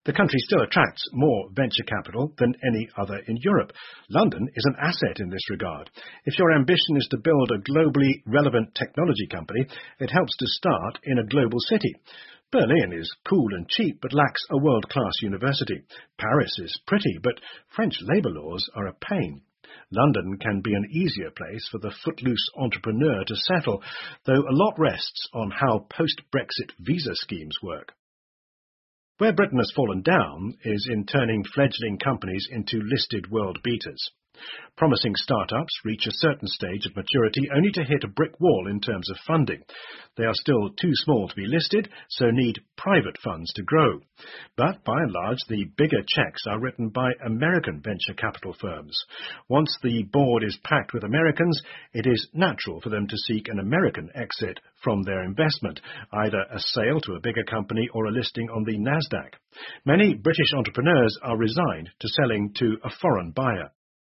The country still attracts more venture capital than any other in Europe. London is an asset in this regard. If your ambition is to build a globally relevant technology company, it helps to start in a global city. Berlin is cool and cheap but lacks a world-class university. Paris is pretty, but French labour laws are a pain. London can be an easier place for the footloose entrepreneur to settle, though a lot rests on how post-Brexit visa schemes work. Where Britain has fallen down is in turning fledgling companies into listed world beaters. Promising startups reach a certain stage of maturity only to hit a brick wall in terms of funding. They are still too small to be listed, so need private funds to grow. But by and large, the bigger checks are written by American venture capital firms. Once the board is packed with Americans, it is natural for them to seek an American exit from their investment, either a sale to a bigger company or a listing on the Nasdaq. Many British entrepreneurs are resigned to selling to a foreign buyer.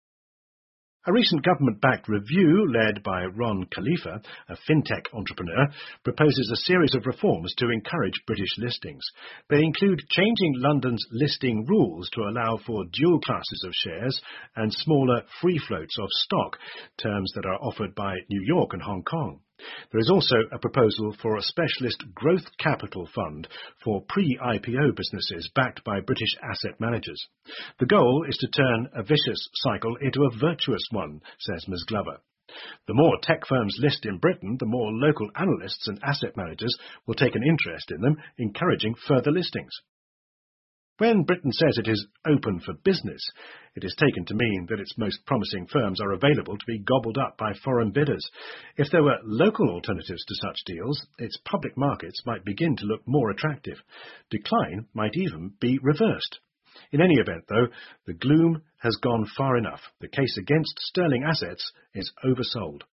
A recent government-backed review led by Ron Khalifa, a fintech entrepreneur, proposes a series of reforms to encourage British listings. They include changing London's listing rules to allow for dual classes of shares and smaller free floats of stock, terms that are offered by New York and Hong Kong. There is also a proposal for a specialist growth capital fund for pre-IPO businesses backed by British asset managers. The goal is to turn a vicious cycle into a virtuous one, says Ms. Glover. The more tech firms list in Britain, the more local analysts and asset managers will take an interest in them, encouraging further listings. When Britain says it is open for business, it is taken to mean that its most promising firms are available to be gobbled up by foreign bidders. If there were local alternatives to such deals, its public markets might begin to look more attractive. Decline might even be reversed. In any event, though, the gloom has gone far enough. The case against sterling assets is oversold.